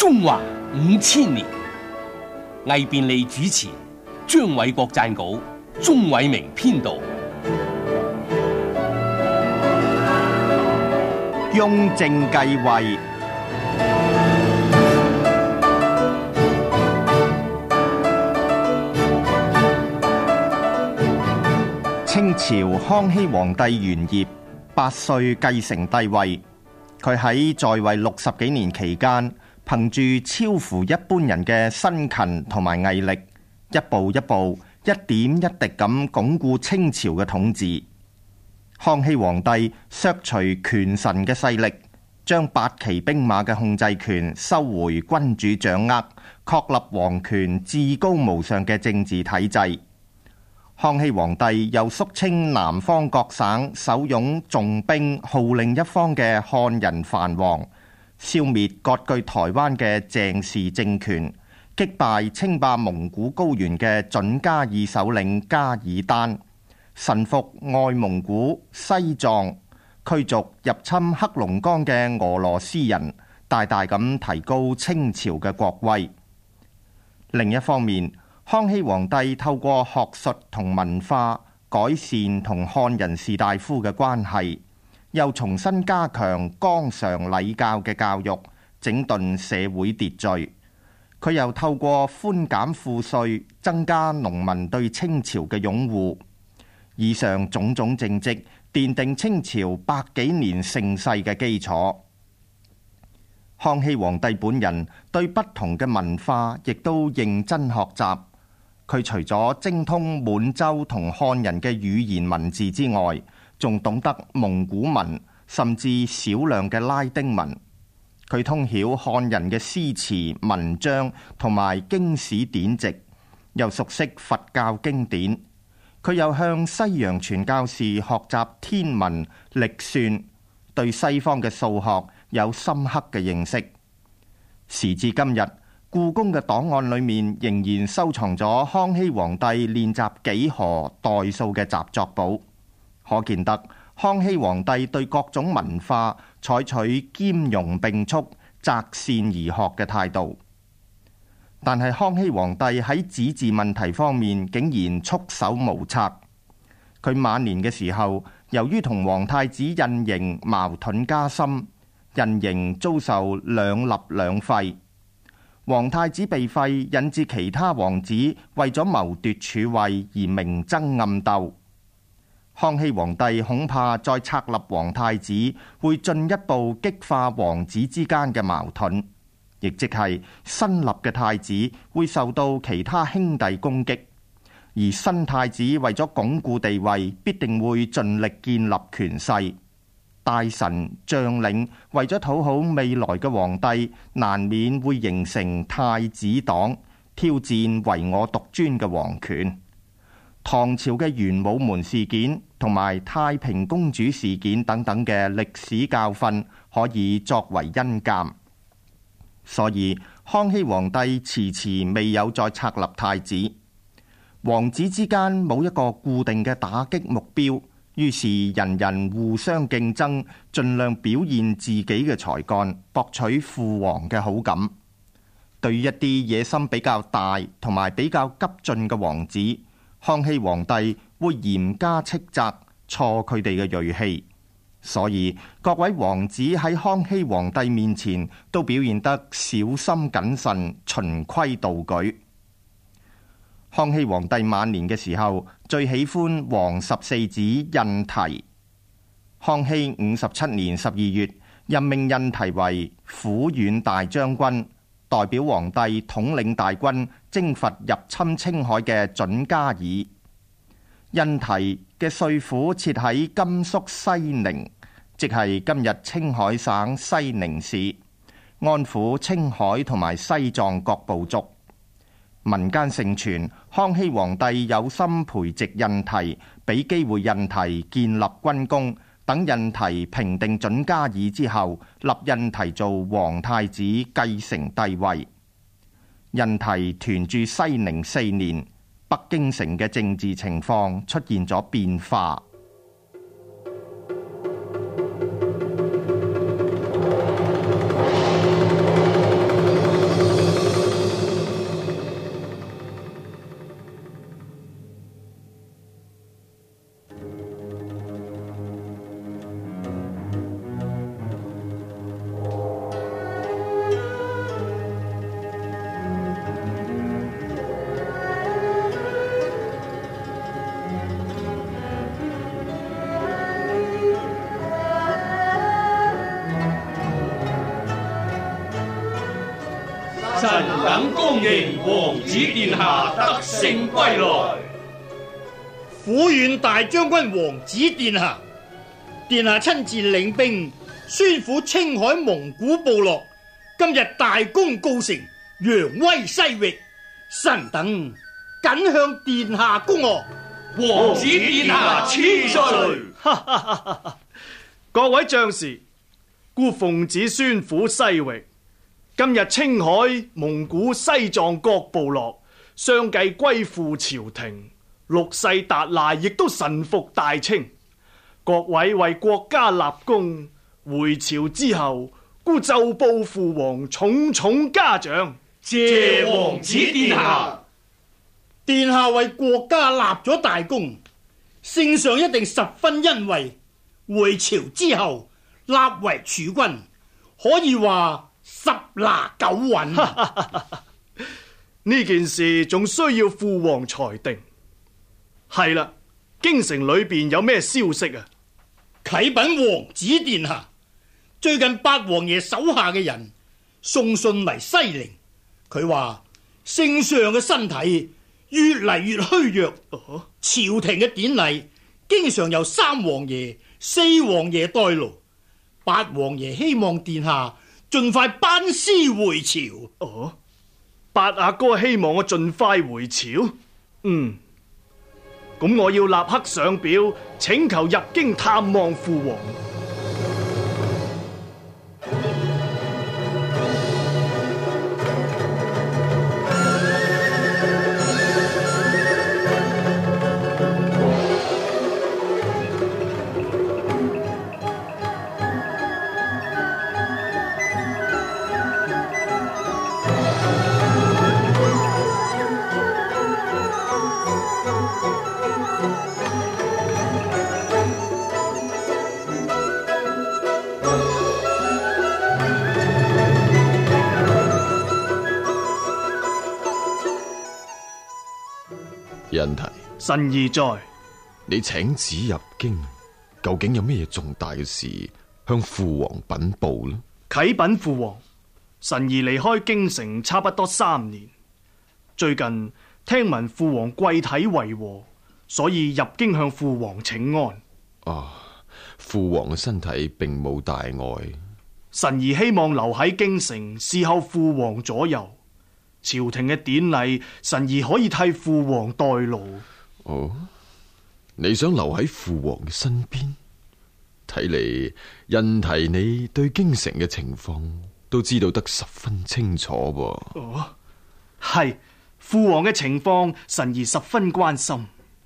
中華5000年，魏便利主持，張偉國撰稿，鍾偉明編導。 雍正繼位。清朝康熙皇帝元業8歲繼承帝位，佢喺在位60幾年期間，憑住超乎一般人嘅辛勤同埋毅力，一步一步、一點一滴咁鞏固清朝嘅統治。康熙皇帝削除權臣嘅勢力，將8旗兵馬嘅控制權收回君主掌握，確立皇權至高無上嘅政治體制。康熙皇帝又肅清南方各省手擁重兵號令一方嘅漢人藩王，消滅割據台灣嘅鄭氏政權，擊敗稱霸蒙古高原嘅準噶爾首領噶爾丹，臣服外蒙古、西藏，驅逐入侵黑龍江嘅俄羅斯人，大大咁提高清朝嘅國威。另一方面，康熙皇帝透過學術同文化改善同漢人士大夫嘅關係，又重新加強綱常禮教嘅教育，整頓社會秩序。佢又透過寬減賦稅，增加農民對清朝嘅擁護。以上種種政績，奠定清朝百幾年盛世嘅基礎。康熙皇帝本人對不同嘅文化亦都認真學習。佢除咗精通滿洲同漢人嘅語言文字之外，仲懂得蒙古文，甚至少量嘅拉丁文。佢通曉漢人嘅詩詞文章同埋經史典籍，又熟悉佛教經典。佢又向西洋傳教士學習天文歷算，對西方嘅數學有深刻嘅認識。時至今日，故宮嘅檔案裏面仍然收藏咗康熙皇帝練習幾何代數嘅習作簿，可見得康熙皇帝對各種文化採取兼容並蓄、擇善而學嘅態度。但係康熙皇帝喺紙字問題方面竟然束手無策。佢晚年嘅時候，由於同皇太子胤禩矛盾加深，胤禩遭受兩立兩廢。皇太子被廢，引致其他王子為咗謀奪儲位而明爭暗鬥。康熙皇帝恐怕再冊立皇太子會進一步激化王子之間嘅矛盾，亦即係新立嘅太子會受到其他兄弟攻擊，而新太子為咗鞏固地位，必定會盡力建立權勢。大臣將領為咗討好未來嘅皇帝，難免會形成太子黨，挑戰唯我獨尊嘅皇權。唐朝嘅玄武門事件同埋太平公主事件等等嘅歷史教訓，可以作為因鑒。所以康熙皇帝遲遲未有再冊立太子，王子之間冇一個固定嘅打擊目標。於是人人互相競爭，盡量表現自己嘅才幹，博取父王嘅好感。對於一啲野心比較大同埋比較急進嘅王子，康熙皇帝會嚴加斥責，挫佢哋嘅銳氣。所以各位王子喺康熙皇帝面前都表現得小心謹慎，循規蹈矩。康熙皇帝晚年嘅時候，最喜歡皇14子胤禩。康熙57年12月，任命胤禩為撫遠大將軍，代表皇帝統領大軍征伐入侵青海嘅準噶爾。胤禩嘅帥府設喺甘肅西寧，即係今日青海省西寧市，安撫青海同埋西藏各部族。民間盛傳康熙皇帝有心培植胤禩，俾機會胤禩建立軍功，等胤禩平定準噶爾之後，立胤禩做皇太子，繼承帝位。胤禩屯駐西寧4年，北京城嘅政治情況出現咗變化。 臣等恭迎王子殿下得勝歸來。 虎遠大將軍王子殿下，殿下親自領兵宣撫青海蒙古部落，今日大功告成，揚威西域，臣等謹向殿下恭賀。 王子殿下千歲！ 各位將士，故奉旨宣撫西域，今日青海、蒙古、西藏各部落相繼歸附朝廷，六世達賴亦都臣服大清。各位為國家立功，回朝之後，故奏報父王重重嘉獎。 謝王子殿下。 殿下為國家立咗大功，聖上一定十分欣慰。回朝之後，立為儲君，可以話十拿九穩。 呢件事仲需要父王裁定。係啦，京城裏邊有咩消息啊？ 啟稟王子殿下，最近八王爺手下嘅人送信嚟西陵，佢話聖上嘅身體越嚟越虛弱，朝廷嘅典禮經常由三王爺、四王爺代勞，八王爺希望殿下盡快班師回朝。 八阿哥希望我盡快回朝？咁我要立刻上表請求入京探望父王。 印提， 臣兒在。 你請旨入京，究竟有咩重大嘅事向父王稟報呢？ 啟稟父王，臣兒離開京城差不多3年，最近聽聞父王貴體為和，所以入京向父王請安。 父王嘅身體並冇大礙， 臣兒希望留喺京城侍候父王左右。朝廷嘅典禮，臣兒可以替父王代勞。 你想留喺父王嘅身邊？睇嚟印提你對京城嘅情況都知道得十分清楚噃。 係，父王嘅情況，臣兒十分關心。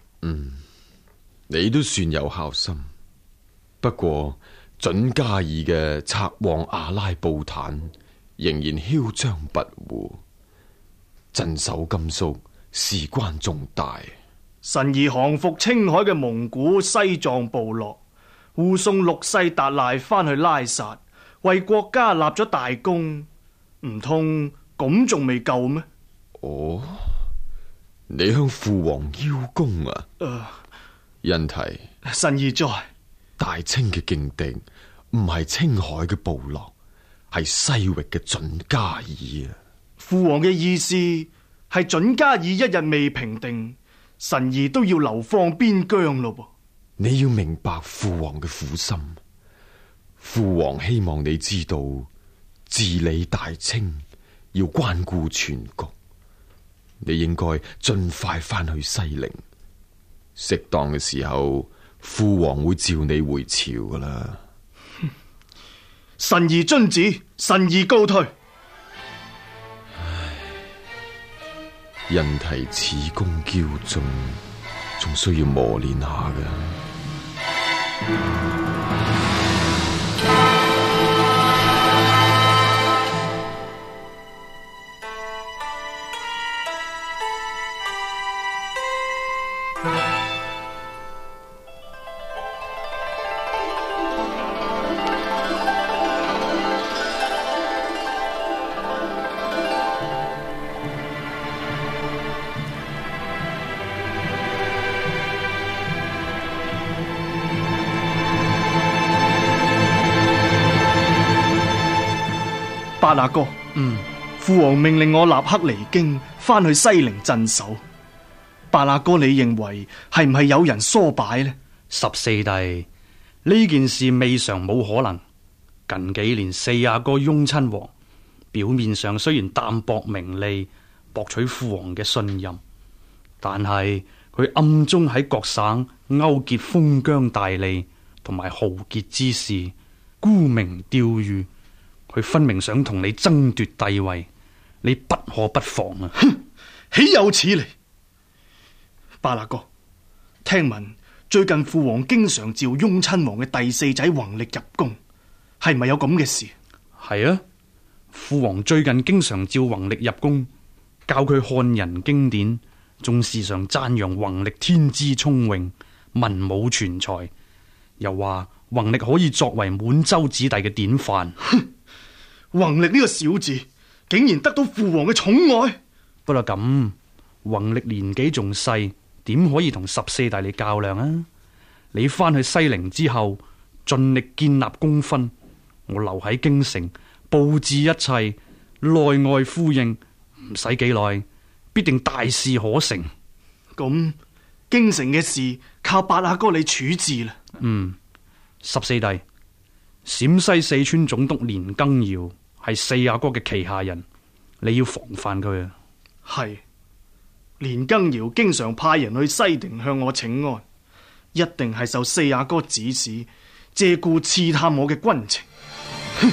你都算有孝心。不過準噶爾嘅賊王阿拉布坦仍然囂張跋扈，鎮守甘肅事關重大。 臣兒降服青海嘅蒙古、西藏部落，護送六世達賴翻去拉薩，為國家立咗大功，唔通咁仲未夠咩？ 你向父王邀功啊？印提， 臣兒在。 大清嘅勁敵唔係青海嘅部落，係西域嘅準噶爾啊！ 父王嘅意思係準噶爾一日未平定，臣兒都要流放邊疆咯噃。 你要明白父王嘅苦心，父王希望你知道治理大清要關顧全局，你應該盡快翻去西陵，適當嘅時候父王會召你回朝噶啦。 臣兒遵旨，臣兒告退。 印提此功驕縱，仲需要磨練下嘅。 八阿哥， 父王命令我立刻離京，翻去西陵鎮守。八阿哥，你認為係唔係有人唆擺呢？ 十四弟，呢件事未嘗冇可能。近幾年四阿哥雍親王表面上雖然淡薄名利，博取父王嘅信任，但係佢暗中喺各省勾結封疆大吏同埋豪傑之士，沽名釣譽。佢分明想同你爭奪帝位，你不可不防啊！ 哼，豈有此理！八阿哥，聽聞最近父王經常召雍親王嘅第四仔弘曆入宮，係咪有咁嘅事？ 係啊，父王最近經常召弘曆入宮，教佢漢人經典，仲時常讚揚弘曆天資聰穎，文武全才，又話弘曆可以作為滿洲子弟嘅典範。 哼，弘曆呢個小子竟然得到父王嘅寵愛。 不過咁，弘曆年紀仲細，點可以同十四弟你較量啊？你翻去西陵之後，盡力建立功勳，我留喺京城布置一切，內外呼應，唔使幾耐，必定大事可成。 咁京城嘅事靠八阿哥你處置啦。 十四弟，陝西四川總督年羹堯係四阿哥嘅旗下人，你要防範佢啊。 係，年羹堯經常派人去西庭向我請安，一定係受四阿哥指使，借故刺探我嘅軍情。哼！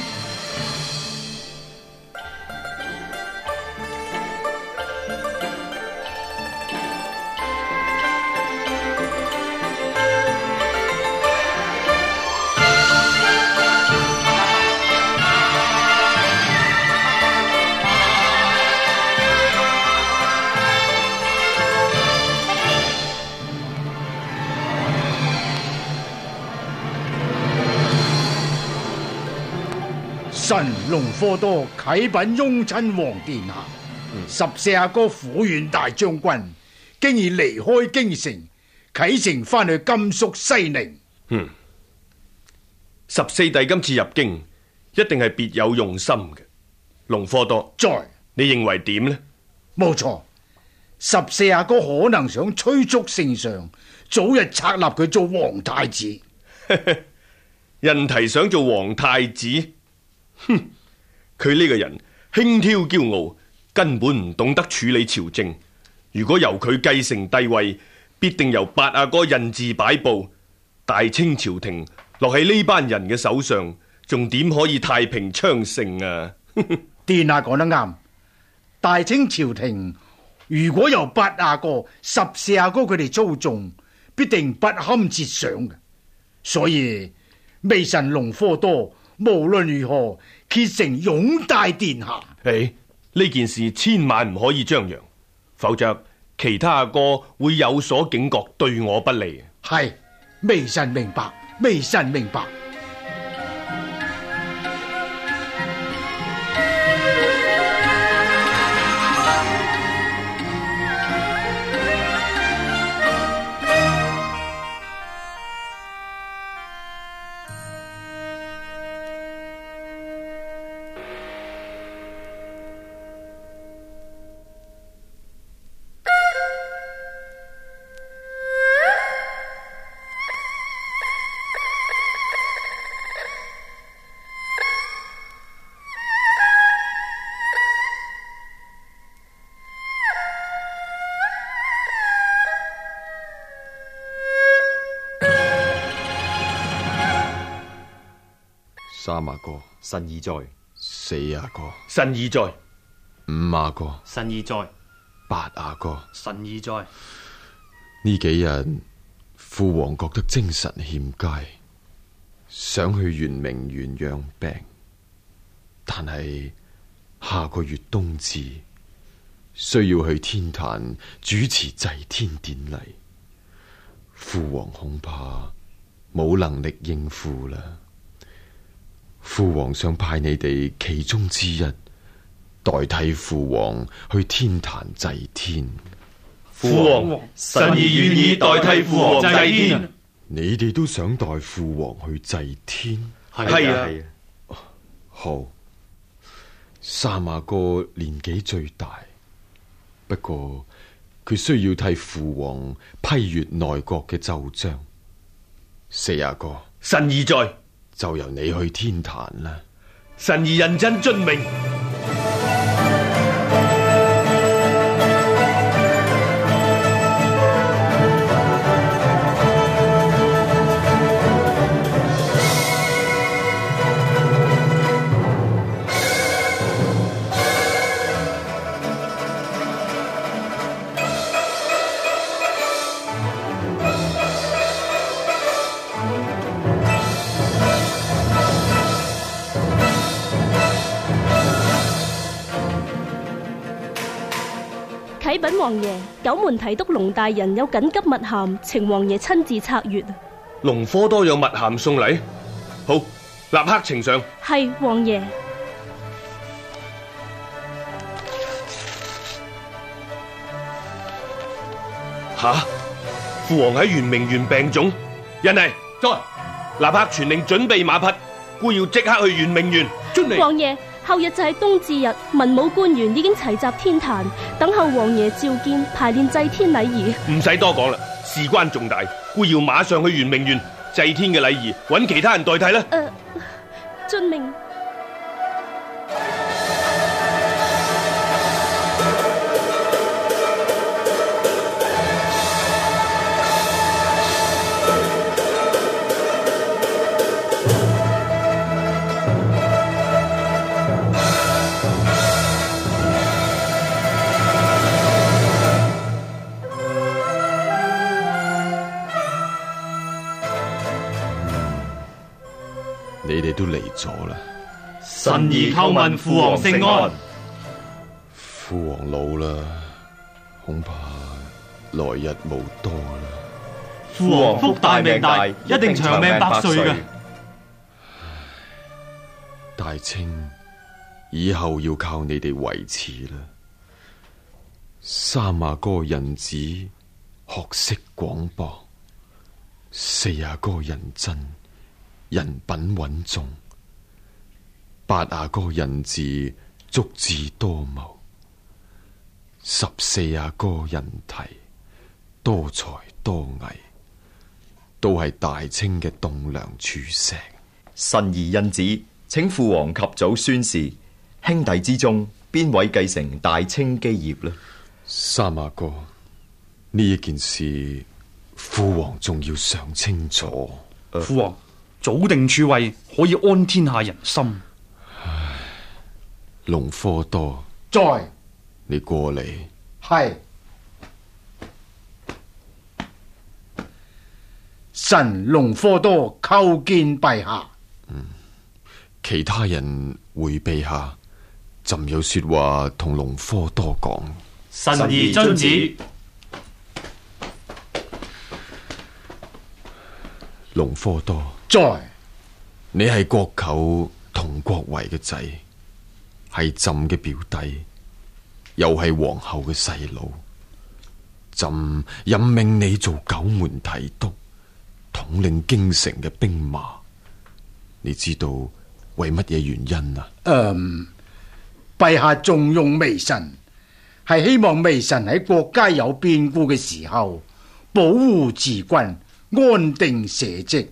臣龍科多啟稟雍親王殿下，十四阿哥虎遠大將軍經已離開京城，啟程翻去甘肅西寧。 十四弟今次入京，一定係別有用心嘅。龍科多，你認為點呢？ 冇錯，十四阿哥可能想催促聖上早日冊立佢做皇太子。 人提想做皇太子？哼！佢呢個人輕佻驕傲，根本唔懂得處理朝政。如果由佢繼承帝位，必定由八阿哥印字擺布，大清朝廷落喺呢班人嘅手上，仲點可以太平昌盛啊？ 殿下講得啱，大清朝廷如果由八阿哥、十四阿哥佢哋操縱，必定不堪設想嘅。所以微臣龍科多無論如何竭誠擁戴殿下。 呢件事千萬唔可以張揚，否則其他阿哥會有所警覺，對我不利。 係，微臣明白，微臣明白。 三阿哥， 臣已在； 四阿哥， 臣已在； 五阿哥， 臣已在； 八阿哥， 臣已在。 呢幾日父王覺得精神欠佳，想去圓明園養病，但係下個月冬至需要去天壇主持祭天典禮，父王恐怕冇能力應付啦。父王想派你哋其中之一代替父王去天壇祭天。 父王，臣已願意代替父王祭天。 你哋都想代父王去祭天？ 係啊。 好， 三阿哥年紀最大，不過佢需要替父王批閱內閣嘅奏章。四阿哥， 臣兒在， 就由你去天壇啦。 臣兒認真遵命。 啟稟王爺，九門提督龍大人有緊急密函，請王爺親自測閱。 龍科多有密函送嚟，好，立刻呈上。 係王爺。 吓，父王喺圓明園病重，人嚟在，立刻傳令準備馬匹，孤要即刻去圓明園。遵命。 王爺，後日就係冬至日，文武官員已經齊集天壇，等候王爺召見排練祭天禮儀。 唔使多講啦，事關重大，孤要馬上去圓明園祭天嘅禮儀，揾其他人代替啦。 遵命。 你哋都嚟咗啦。 臣兒叩問父王聖安。 父王老啦，恐怕來日無多啦。 父王福大命大，一定長命百歲嘅。 大清以後要靠你哋維持啦。三阿哥仁子學識廣博，四阿哥仁真人品穩重，八阿哥仁智足智多謀，十四阿哥仁提多才多藝，都係大清嘅棟樑柱石。 臣兒印旨，請父王及早宣示，兄弟之中邊位繼承大清基業呢？ 三阿哥，呢一件事父王仲要想清楚。 父王早定處位，可以安天下人心。 唉，龍科多在， 你過嚟。 係。臣龍科多叩見陛下。 其他人回避下，朕有說話同龍科多講。 臣兒遵旨。 龍科多在， 你係國舅佟國維嘅仔，係朕嘅表弟，又係皇后嘅細佬。朕任命你做九門提督，統領京城嘅兵馬。你知道為乜嘢原因啊？ 陛下重用微臣，係希望微臣喺國家有變故嘅時候，保護治軍，安定社稷。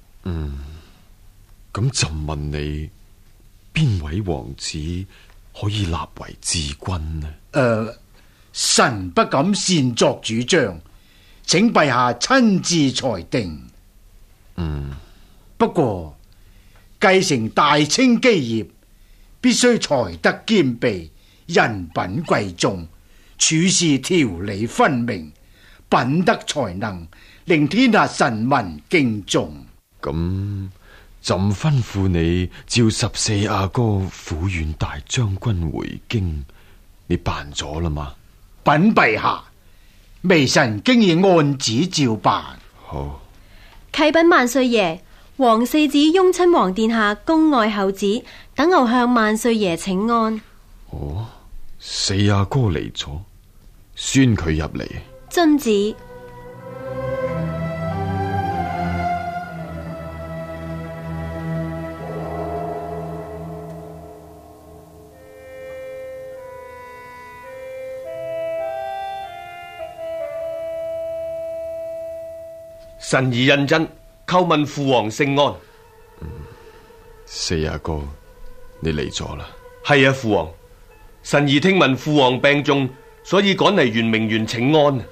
咁朕問你，邊位王子可以立為治軍呢？ 臣不敢擅作主張，請陛下親自裁定。不過繼承大清基業，必須才德兼備，人品貴重，處事條理分明，品德才能令天下臣民敬重。 咁朕吩咐你召14阿哥府院大將軍回京，你辦咗啦嘛？ 稟陛下，微臣經已按旨照辦。 好。 啟稟萬歲爺，皇四子雍親王殿下恭愛後旨，等候向萬歲爺請安。 哦，四阿哥嚟咗，宣佢入嚟。 遵旨。 臣兒胤禛叩問父皇聖安。 四阿哥，你嚟咗啦？ 係啊，父皇。臣兒聽聞父皇病重，所以趕嚟圓明園請安。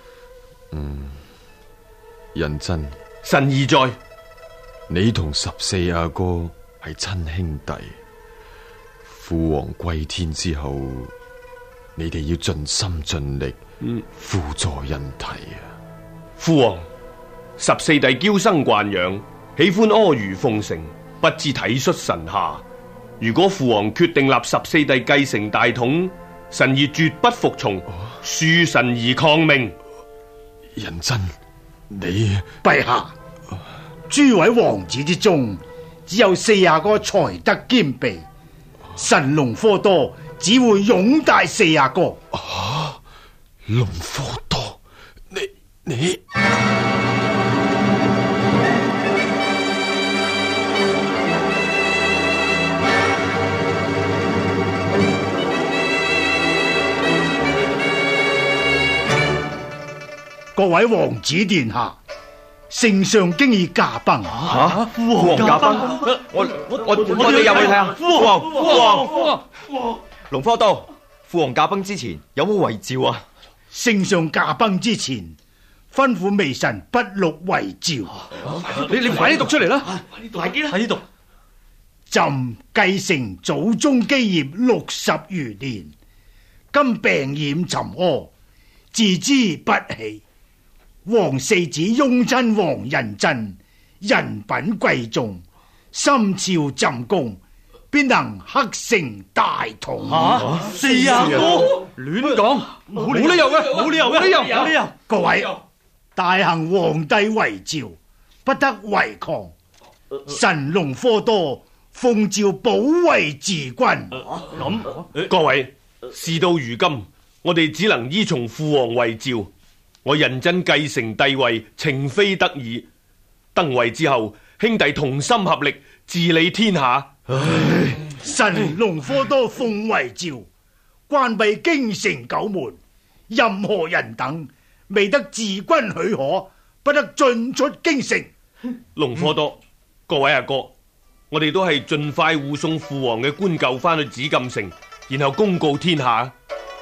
胤禛， 臣兒在。 你同14阿哥係親兄弟，父皇歸天之後，你哋要盡心盡力輔助胤禛啊！ 父皇，14弟嬌生慣養，喜歡阿諛奉承，不知體恤臣下。如果父皇決定立14弟繼承大統，臣兒絕不服從，恕臣兒抗命。 胤禛，你陛下，諸位王子之中，只有四阿哥才德兼備，神龍科多只會擁戴四阿哥。 龍科多，你各位王子殿下，聖上經已駕崩。 父皇駕崩，我哋入去睇下。父皇，龍科多，父皇駕崩之前有冇遺詔啊？ 聖上駕崩之前，吩咐微臣筆錄遺詔。 你快啲讀出嚟啦！快啲讀。 朕繼承祖宗基業60餘年，今病染沉疴，自知不起。皇四子雍親王胤禛人品貴重，心照朕功，必能克成大統。 四阿哥亂講，冇理由嘅，冇理由。 各位，大行皇帝遺詔，不得違抗。神龍科多奉詔保衛治軍。 各位，事到如今，我哋只能依從父皇遺詔。我胤禛繼承帝位，情非得已。登位之後，兄弟同心合力，治理天下。 神龍科多奉遺詔，關閉京城9門，任何人等未得治軍許可，不得進出京城。 龍科多，各位阿哥，我哋都係盡快護送父皇嘅官柩翻去紫禁城，然後公告天下。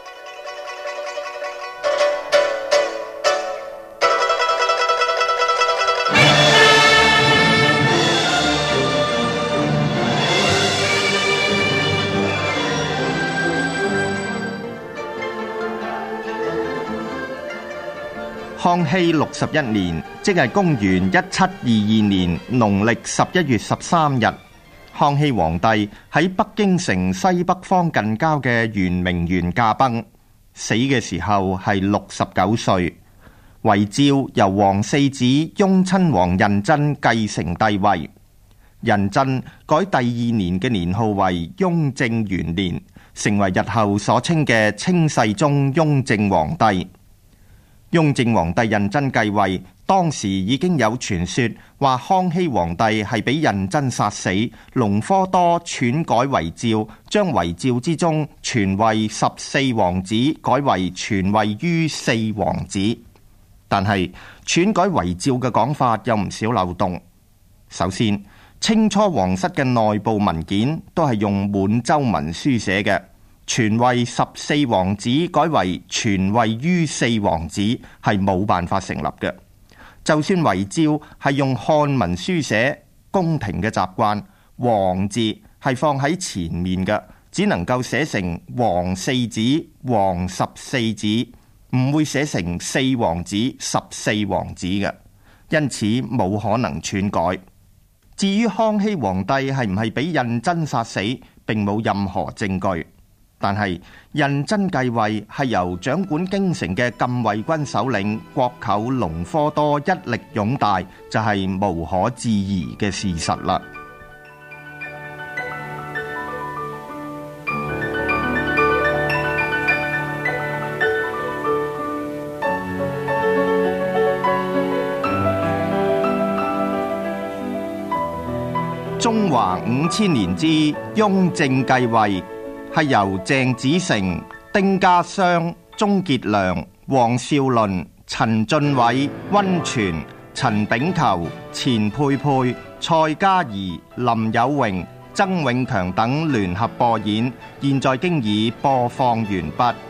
康熙61年，即係公元1722年農曆11月13日，康熙皇帝喺北京城西北方近郊嘅圓明園駕崩，死嘅時候係69歲。遺詔由皇四子雍親王胤禛繼承帝位，胤禛改第2年嘅年號為雍正元年，成為日後所稱嘅清世宗雍正皇帝。雍正皇帝胤禛繼位，當時已經有傳說話康熙皇帝係俾胤禛殺死，龍科多篡改遺詔，將遺詔之中傳位14王子改為傳位於4王子。但係篡改遺詔嘅講法有唔少漏洞。首先，清初皇室嘅內部文件都係用滿洲文書寫嘅。傳位14王子改為傳位於4王子係冇辦法成立嘅。就算遺詔係用漢文書寫，宮廷嘅習慣王字係放喺前面嘅，只能夠寫成王四子、王14子，唔會寫成4王子、14王子嘅，因此冇可能篡改。至於康熙皇帝係唔係俾胤禛殺死，並冇任何證據。但係胤禛繼位係由掌管京城嘅禁衛軍首領國舅龍科多一力擁戴，就係無可置疑嘅事實啦。中華5000年之雍正繼位，係由鄭子誠、丁家湘、鍾傑良、黃紹倫、陳俊偉、溫泉、 陳炳球、錢佩佩、蔡嘉怡、林有榮、曾永強等聯合播演，現在經已播放完畢。